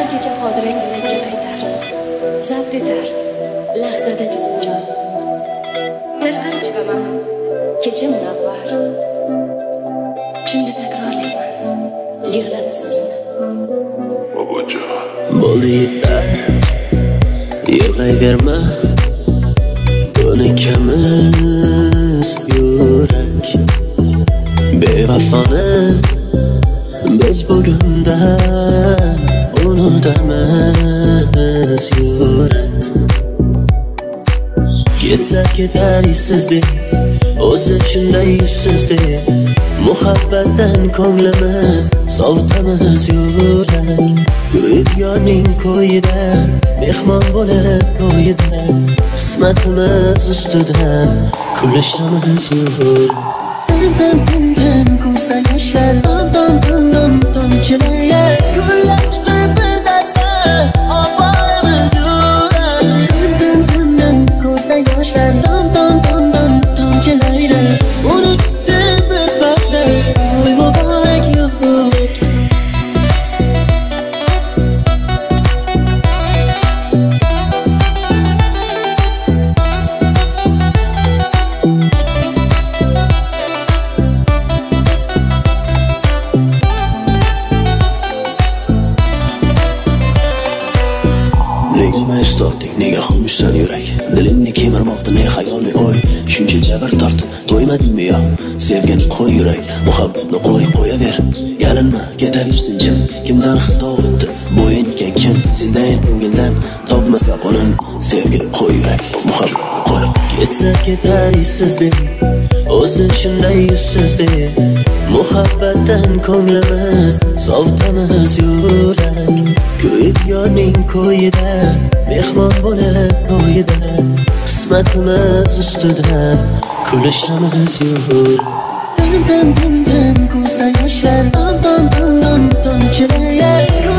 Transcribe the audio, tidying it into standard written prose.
kecha xotirang yuragga qaytar, zabt etar lahzada jismjon. Tashqari chiqaman kecha munavvar, shunda takrorlayman yig'lab ismingni. Bobojon bo'ldi yetar, yig'layverma, buni kamiz yurak. Bevafoni biz bugundan unutamiz yurak. Ketsa ketar izsizlik, o'zi shunday yuzsizlik. Muhabbatdan ko'nglimiz sovutamiz yurak. Kuyib yorning ko'yida, mehmon bo'lib to'yida, qismatimiz ustidan kulishamiz yurak. Dam ko'zda yoshlar, dam tomchilayar, gullar tutib dasta oboramiz yurak. Dam ko'zda yoshlar, dam tomchilayar, unutdi bir bahsda to'y muborak yurak. Nega mayiz tortding, nega xomishsan yurak? Dilingni kemirmoqda ne xayolli o'y, shuncha jabr tortib to'ymadingmi yo? Sevgini qo'y yurak, muhabbatni qo'yaver. Yalinma, ketaversin jim. Kimdan xato o'tdi, bu engan kim? Sendan ko'ngildan topmasa qo'lim. Sevgini qo'y yurak, muhabbatni qo'y. Ketsa ketar izsizlik, o'zi shunday yuzsizlik. Muhabbatdan ko'nglimiz sovutamiz yurak. Kuyib yorning ko'yida, mehmon bo'lib to'yida, qismatimiz ustidan kulishamiz yurak. Dam ko'zda yoshlar, dam tomchilayar.